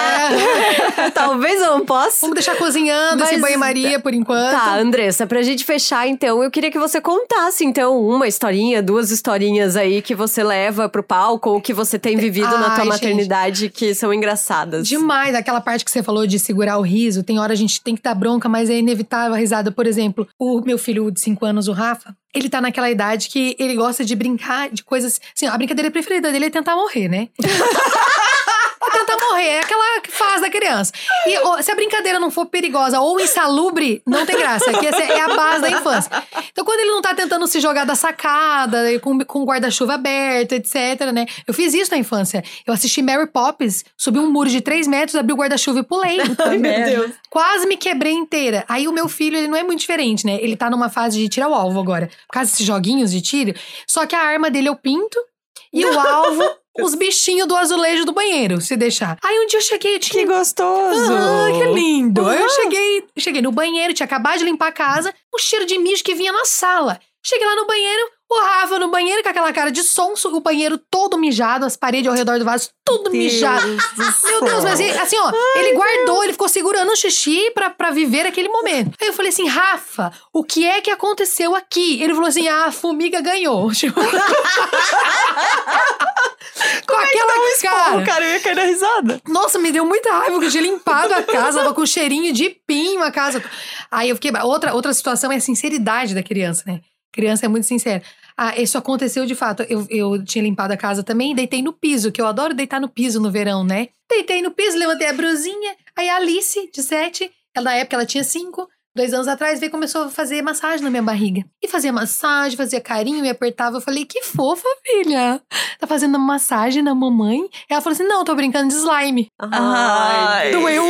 Talvez eu não possa. Vamos deixar cozinhando mas, esse banho-maria por enquanto. Tá, Andressa, pra gente fechar, então, eu queria que você contasse, então, uma historinha, duas historinhas aí que você leva pro palco ou que você tem vivido Ai, na tua maternidade gente. que são engraçadas. Demais, aquela parte que você falou de segurar o riso, tem hora a gente tem que dar bronca, mas é inevitável a risada. Por exemplo, o meu filho de cinco anos, o Rafa, ele tá naquela idade que ele gosta de brincar de coisas... Assim, a brincadeira preferida dele é tentar morrer, né? Tentar morrer, é aquela fase da criança. E ó, se a brincadeira não for perigosa ou insalubre, não tem graça. Que essa é a base da infância. Então, quando ele não tá tentando se jogar da sacada, com, com o guarda-chuva aberto, etc, né? Eu fiz isso na infância. Eu assisti Mary Poppins, subi um muro de três metros, abri o guarda-chuva e pulei. Ai, meu Deus. Quase me quebrei inteira. Aí o meu filho, ele não é muito diferente, né? Ele tá numa fase de tirar o alvo agora. Por causa desses joguinhos de tiro. Só que a arma dele é o pinto e o alvo... os bichinhos do azulejo do banheiro, se deixar. Aí um dia eu cheguei... Eu tinha... Que gostoso! Ah, que lindo! Aí eu cheguei, cheguei no banheiro, tinha acabado de limpar a casa, um cheiro de mijo que vinha na sala. Cheguei lá no banheiro, o Rafa no banheiro. banheiro com aquela cara de sonso, o banheiro todo mijado, as paredes ao redor do vaso, tudo Deus mijado. do Meu Deus, mas ele, assim, ó, Ai, ele guardou, ele ficou segurando o xixi pra, pra viver aquele momento. Aí eu falei assim, Rafa, o que é que aconteceu aqui? Ele falou assim, ah, a formiga ganhou. Tipo... Com Como aquela é que dá um esporro, cara. cara? Eu ia cair na risada. Nossa, me deu muita raiva, porque eu tinha limpado a casa, tava com cheirinho de pinho a casa. Aí eu fiquei... Outra, outra situação é a sinceridade da criança, né? Criança é muito sincera. Ah, isso aconteceu de fato. Eu, eu tinha limpado a casa também e deitei no piso, que eu adoro deitar no piso no verão, né? Deitei no piso, levantei a brusinha. Aí a Alice, de sete, ela, na época ela tinha cinco, dois anos atrás, veio e começou a fazer massagem na minha barriga. E fazia massagem, fazia carinho, me apertava. Eu falei, que fofa, filha. Tá fazendo massagem na mamãe? Ela falou assim, não, tô brincando de slime. Ai. Doeu.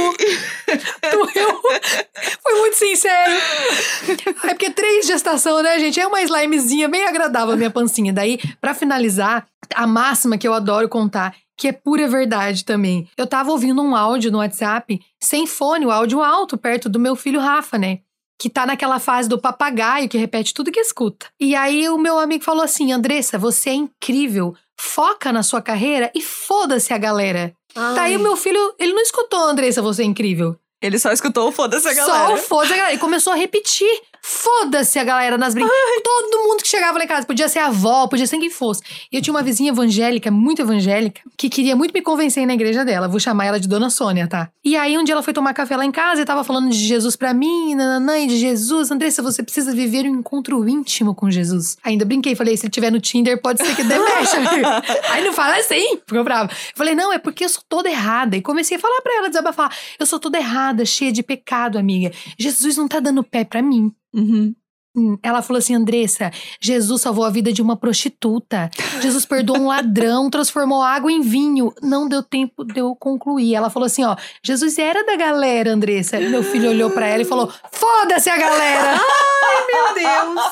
Doeu. Foi muito sincero. É porque três de gestação, né, gente? É uma slimezinha bem agradável a minha pancinha. Daí, pra finalizar, a máxima que eu adoro contar, que é pura verdade também. Eu tava ouvindo um áudio no WhatsApp, sem fone, o áudio alto, perto do meu filho Rafa, né? Que tá naquela fase do papagaio, que repete tudo que escuta. E aí o meu amigo falou assim, Andressa, você é incrível, foca na sua carreira e foda-se a galera. Ai. Daí o meu filho, ele não escutou, Andressa, você é incrível. Ele só escutou o foda-se a galera. Só o foda-se a galera. E começou a repetir. Foda-se a galera nas brincadeiras. Todo mundo que chegava lá em casa. Podia ser a avó, podia ser quem fosse. E eu tinha uma vizinha evangélica, muito evangélica, que queria muito me convencer na igreja dela. Vou chamar ela de Dona Sônia, tá? E aí um dia ela foi tomar café lá em casa e tava falando de Jesus pra mim, nananã, e de Jesus. Andressa, você precisa viver um encontro íntimo com Jesus. Ainda brinquei, falei, se ele tiver no Tinder, pode ser que dê mexa. Aí não fala assim, ficou brava. Falei, não, é porque eu sou toda errada. E comecei a falar pra ela, desabafar. Eu sou toda errada, cheia de pecado, amiga. Jesus não tá dando pé pra mim. Uhum. Ela falou assim, Andressa, Jesus salvou a vida de uma prostituta. Jesus perdoou um ladrão, transformou água em vinho. Não deu tempo de eu concluir. Ela falou assim, ó, Jesus era da galera, Andressa. Meu filho olhou pra ela e falou, foda-se a galera. Ai, meu Deus.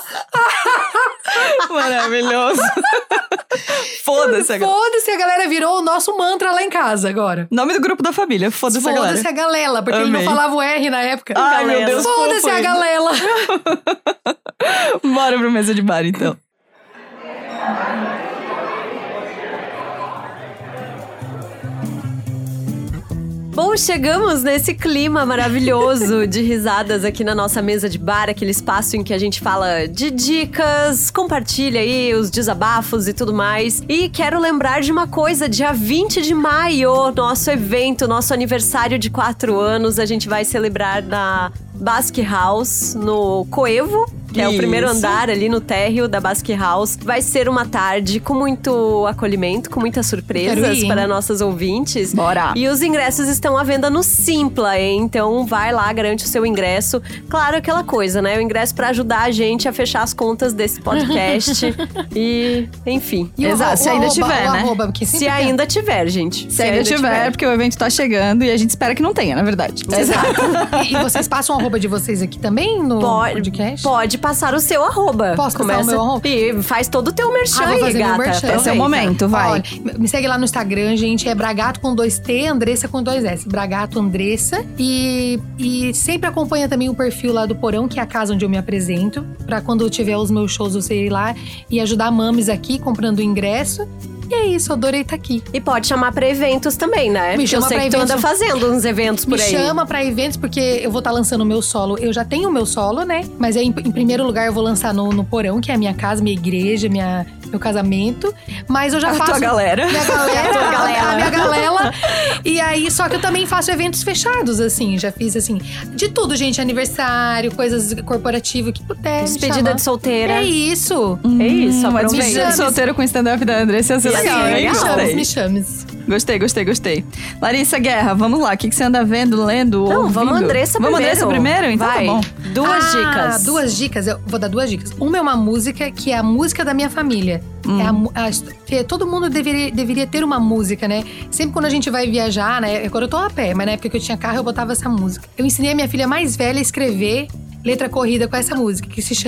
Maravilhoso. Foda-se a galera. Foda-se a galera virou o nosso mantra lá em casa agora. Nome do grupo da família, foda-se a galera. Foda-se a galela, porque ele Amei. não falava o R na época. Ai, meu Deus, foda-se fofo a ele. galela. Bora pro Mesa de Bar, então. Bom, chegamos nesse clima maravilhoso de risadas aqui na nossa mesa de bar, aquele espaço em que a gente fala de dicas, compartilha aí os desabafos e tudo mais. E quero lembrar de uma coisa, dia vinte de maio, nosso evento, nosso aniversário de quatro anos, a gente vai celebrar na Basque House, no Coevo, que é o Isso. primeiro andar ali no térreo da Basque House. Vai ser uma tarde com muito acolhimento, com muitas Quero surpresas ir, hein? para nossas ouvintes. Bora. E os ingressos estão à venda no Simpla, hein? Então vai lá, garante o seu ingresso. Claro, aquela coisa, né? O ingresso para ajudar a gente a fechar as contas desse podcast. e, enfim. E o Exato, arro- se o ainda arroba- tiver, o né? arroba, porque Se sempre tem- ainda tiver, gente. Se ainda tiver, porque o evento tá chegando e a gente espera que não tenha, na verdade. Exato. E, e vocês passam o arroba de vocês aqui também no Pode, podcast? pode passar o seu arroba. Posso passar o meu arroba? E faz todo o teu merchan Ah, vou aí, fazer meu gata. merchan. Esse é o Aproveita. momento, vai. Olha, me segue lá no Instagram, gente. É Bragato com dois T, Andressa com dois S. Bragato Andressa. E, e sempre acompanha também o perfil lá do Porão, que é a casa onde eu me apresento. Pra quando eu tiver os meus shows, você ir lá e ajudar a Mames aqui, comprando o ingresso. E é isso, adorei estar aqui. E pode chamar pra eventos também, né? Me Porque eu chama sei pra que tu anda eventos. fazendo uns eventos por Me aí. chama pra eventos, porque eu vou estar lançando o meu solo. Eu já tenho o meu solo, né? Mas aí, em, em primeiro lugar, eu vou lançar no, no Porão, que é a minha casa, minha igreja, minha, meu casamento. Mas eu já A faço... tua galera. Minha galera, A tua galera. a minha galera. E aí, só que eu também faço eventos fechados, assim. Já fiz, assim, de tudo, gente. Aniversário, coisas corporativas, que puder me Despedida chamar. de solteira. É isso. É isso, Uma aproveita. despedida de solteiro com stand-up da Andressa ia ser Isso, legal, é hein? legal. Me chames, Gostei. me chames. Gostei, gostei, gostei. Larissa Guerra, vamos lá. O que, que você anda vendo, lendo, Não, ouvindo? vamos Andressa Vamos primeiro. Andressa primeiro? Então Vai. tá bom. Duas Ah, dicas. Duas dicas, eu vou dar duas dicas. Uma é uma música que é a música da minha família. Hum. É a mu- a, que todo mundo deveria, deveria ter uma música, né? Sempre quando a gente vai viajar, né? Agora eu tô a pé, mas na época que eu tinha carro eu botava essa música. Eu ensinei a minha filha mais velha a escrever letra corrida com essa música, que se chama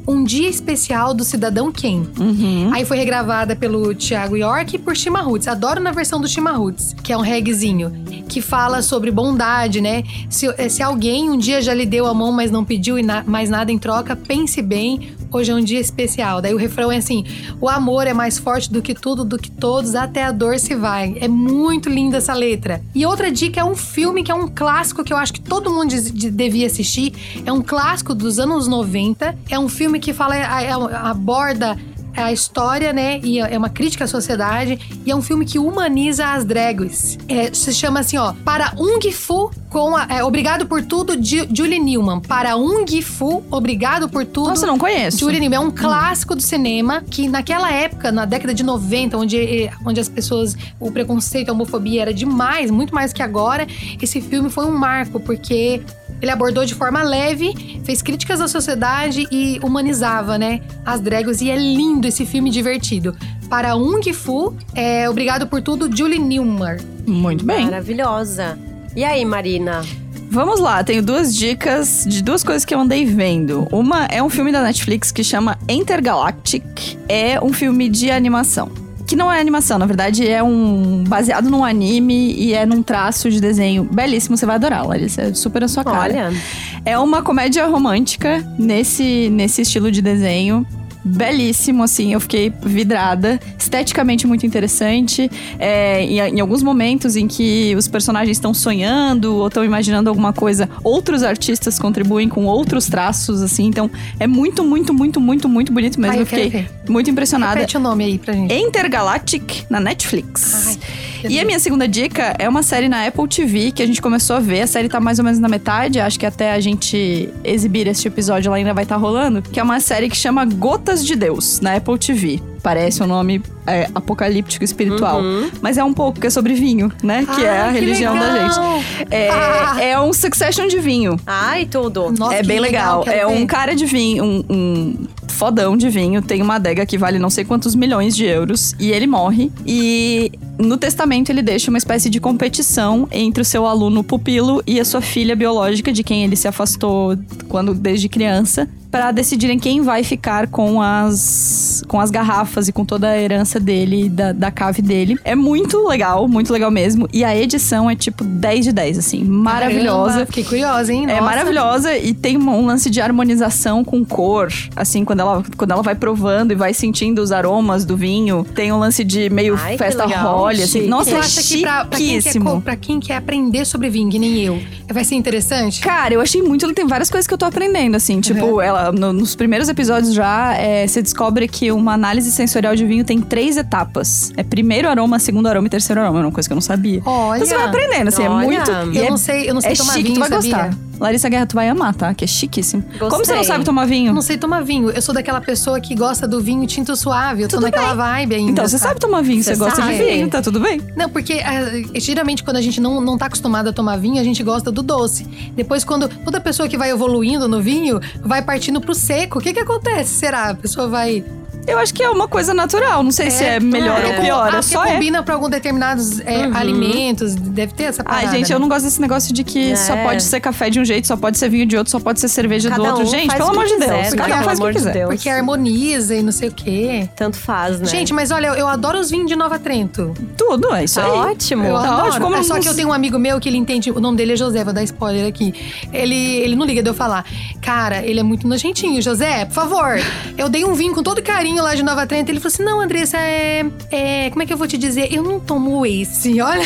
Um Dia Especial do Cidadão Ken. Uhum. Aí foi regravada pelo Thiago York e por Chima Roots. Adoro na versão do Chima Roots, que é um reggaezinho, que fala sobre bondade, né? Se, se alguém um dia já lhe deu a mão, mas não pediu na, mais nada em troca, pense bem, hoje é um dia especial. Daí o refrão é assim: o amor é mais forte do que tudo, do que todos, até a dor se vai. É muito linda essa letra. E outra dica é um filme que é um clássico que eu acho que todo mundo de, de, devia assistir. É um clássico dos anos noventa. É um filme que fala, é, é, aborda a história, né? E é uma crítica à sociedade. E é um filme que humaniza as drags. É, se chama assim, ó, Para Ung Fu com a, é, Obrigado por Tudo, de Julie Newman. Para Ung Fu, Obrigado por Tudo. Nossa, não conheço. Julie Newman é um clássico hum. do cinema que naquela época, na década de noventa, onde, onde as pessoas, o preconceito, a homofobia era demais, muito mais que agora, esse filme foi um marco, porque ele abordou de forma leve, fez críticas à sociedade e humanizava, né, as drags. E é lindo esse filme, divertido. Para Ung Fu, é, Obrigado por Tudo, Julie Newmar. Muito bem. Maravilhosa. E aí, Marina? Vamos lá, tenho duas dicas de duas coisas que eu andei vendo. Uma é um filme da Netflix que chama Intergalactic. É um filme de animação. Que não é animação, na verdade é um baseado num anime e é num traço de desenho belíssimo. Você vai adorar, Larissa, é super a sua cara. Olha. É uma comédia romântica nesse, nesse estilo de desenho. Belíssimo, assim, eu fiquei vidrada. Esteticamente muito interessante. É, em, em alguns momentos em que os personagens estão sonhando ou estão imaginando alguma coisa, outros artistas contribuem com outros traços, assim. Então, é muito, muito, muito, muito, muito bonito mesmo. Ai, eu eu fiquei ver. muito impressionada. Repete o nome aí pra gente. Intergalactic, na Netflix. Ai, e a minha segunda dica é uma série na Apple T V que a gente começou a ver. A série tá mais ou menos na metade. Acho que até a gente exibir este episódio ela ainda vai estar tá rolando. Que é uma série que chama Gotas de Deus, na Apple T V. Parece um nome é, apocalíptico espiritual. Uhum. Mas é um pouco, que é sobre vinho, né? Que ah, é a religião legal. da gente. É, ah. é um Succession de vinho. Ai, tudo. Nossa, é bem legal. legal. É ver. um cara de vinho, um, um fodão de vinho. Tem uma adega que vale não sei quantos milhões de euros. E ele morre. E no testamento ele deixa uma espécie de competição entre o seu aluno pupilo e a sua filha biológica, de quem ele se afastou quando desde criança, para decidirem quem vai ficar com as, com as garrafas e com toda a herança dele, da, da cave dele. É muito legal, muito legal mesmo. E a edição é tipo dez de dez, assim, maravilhosa. Caramba, fiquei curiosa, hein? É Nossa. maravilhosa e tem um, um lance de harmonização com cor, assim, quando ela, quando ela vai provando e vai sentindo os aromas do vinho. Tem um lance de meio Ai, festa holly, assim. Nossa, Você é acha que pra, pra, quem quer, pra quem quer aprender sobre vinho, que nem eu, vai ser interessante? Cara, eu achei muito... Tem várias coisas que eu tô aprendendo, assim. Tipo, uhum. ela, no, nos primeiros episódios já, é, você descobre que uma análise sensorial de vinho tem três etapas. É primeiro aroma, segundo aroma e terceiro aroma. É uma coisa que eu não sabia. Olha. Então você vai aprendendo, assim. Olha. É muito... Eu é, não sei, eu não sei é tomar chique, vinho, tu vai sabia? gostar. Larissa Guerra, tu vai amar, tá? Que é chiquíssimo. Gostei. Como você não sabe tomar vinho? Eu não sei tomar vinho. Eu sou daquela pessoa que gosta do vinho tinto suave. Eu tô tudo naquela bem. vibe ainda. Então, você sabe tomar vinho. Você, você gosta sabe. de vinho, tá tudo bem? Não, porque uh, geralmente quando a gente não, não tá acostumado a tomar vinho, a gente gosta do doce. Depois, quando toda pessoa que vai evoluindo no vinho, vai partindo pro seco. O que que acontece? Será? A pessoa vai... Eu acho que é uma coisa natural. Não sei é, se é melhor é. ou pior. Ah, é só combina é. pra alguns determinados é, uhum. alimentos. Deve ter essa parada. Ai, gente, né? eu não gosto desse negócio de que é. só pode ser café de um jeito, só pode ser vinho de outro, só pode ser cerveja cada do outro. Um gente, pelo amor de Deus. Quiser, cada um faz o que quiser. Deus. Porque harmoniza e não sei o quê. Tanto faz, né? Gente, mas olha, eu adoro os vinhos de Nova Trento. Tudo, é isso tá aí. Ótimo. Eu tá adoro. ótimo. Como é só não... que eu tenho um amigo meu que ele entende... O nome dele é José, vou dar spoiler aqui. Ele, ele não liga de eu falar. Cara, ele é muito nojentinho. José, por favor. Eu dei um vinho com todo carinho lá de Nova Trento. Ele falou assim, não, Andressa, é... é como é que eu vou te dizer? Eu não tomo esse, olha.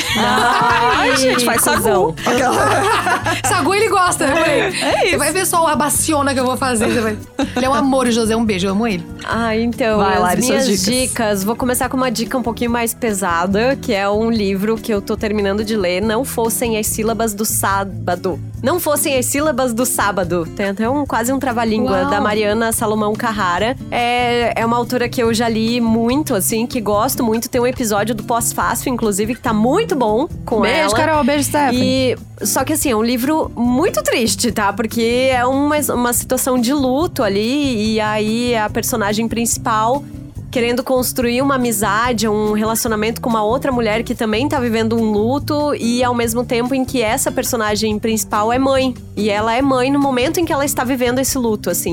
Ai, gente, faz sagu. Sagu ele gosta. É, é isso. Você vai ver só a baciona que eu vou fazer. Você vai... Ele é um amor, o José. Um beijo, eu amo ele. Ah, então, vai, as Lari, minhas dicas. dicas. Vou começar com uma dica um pouquinho mais pesada, que é um livro que eu tô terminando de ler. Não fossem as sílabas do sábado. Não fossem as sílabas do sábado. Tem até um, quase um trava-língua, da Mariana Salomão Carrara. É, é uma autora que eu já li muito, assim, que gosto muito. Tem um episódio do Pós-Fácil, inclusive, que tá muito bom com beijo, ela. Beijo, Carol. Beijo, Stephanie. E, só que, assim, é um livro muito triste, tá? Porque é uma, uma situação de luto ali. E aí, a personagem principal... querendo construir uma amizade, um relacionamento com uma outra mulher que também tá vivendo um luto, e ao mesmo tempo em que essa personagem principal é mãe. E ela é mãe no momento em que ela está vivendo esse luto, assim.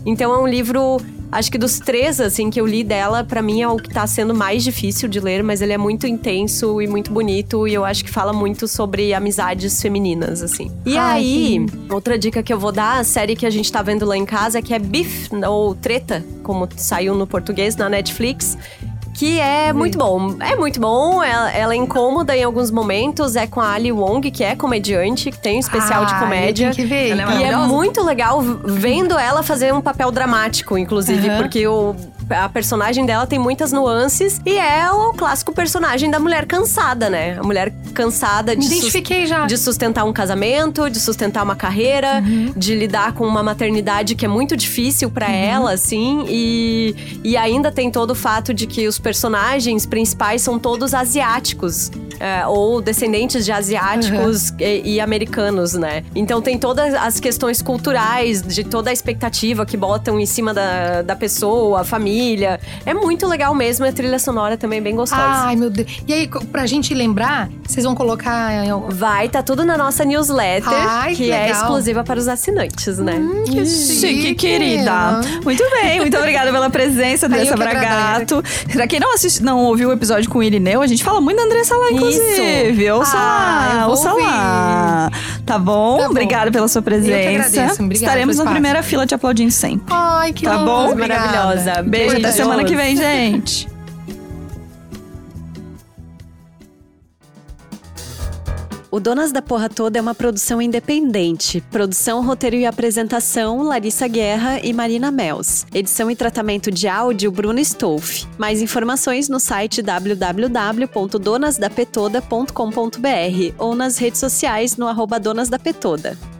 Então é um livro, acho que dos três, assim, que eu li dela, pra mim é o que tá sendo mais difícil de ler, mas ele é muito intenso e muito bonito, e eu acho que fala muito sobre amizades femininas, assim. E Ai, aí, sim. outra dica que eu vou dar, a série que a gente tá vendo lá em casa, que é Beef, ou Treta, como saiu no português na Netflix. Que é muito bom, é muito bom, ela, ela é incômoda em alguns momentos, é com a Ali Wong, que é comediante, que tem um especial de Ah, comédia. eu tenho que ver. Ela é então. E é maravilhosa. muito legal vendo ela fazer um papel dramático, inclusive, Uhum. porque o, a personagem dela tem muitas nuances e é o clássico personagem da mulher cansada, né? A mulher cansada Me de, sus- identifiquei já. de sustentar um casamento, de sustentar uma carreira, Uhum. de lidar com uma maternidade que é muito difícil pra ela, assim, e, e ainda tem todo o fato de que os personagens principais são todos asiáticos. É, ou descendentes de asiáticos e, e americanos, né? Então tem todas as questões culturais, de toda a expectativa que botam em cima da, da pessoa, a família. É muito legal mesmo, a trilha sonora também é bem gostosa. Ai, meu Deus. E aí, pra gente lembrar, vocês vão colocar... Vai, tá tudo na nossa newsletter, Ai, que que é legal. exclusiva para os assinantes, né? Hum, que Chique, querida. Muito bem, muito obrigada pela presença, Aí Andressa eu que Bragato. Pra quem não, assiste, não ouviu o episódio com o Irineu, a gente fala muito da Andressa lá, inclusive. Ouça Ah, lá, eu vou ouça lá. Tá bom? Tá bom. Obrigada pela sua presença. Eu que agradeço, obrigada Estaremos pelo na espaço. primeira fila te aplaudindo sempre. Ai, que Tá lindo, bom? obrigada. Maravilhosa. Beijo, até Beijo. semana que vem, gente. O Donas da Porra Toda é uma produção independente. Produção, roteiro e apresentação, Larissa Guerra e Marina Mels. Edição e tratamento de áudio, Bruno Stolf. Mais informações no site w w w ponto donas da petoda ponto com ponto b r ou nas redes sociais no arroba Donas da Petoda.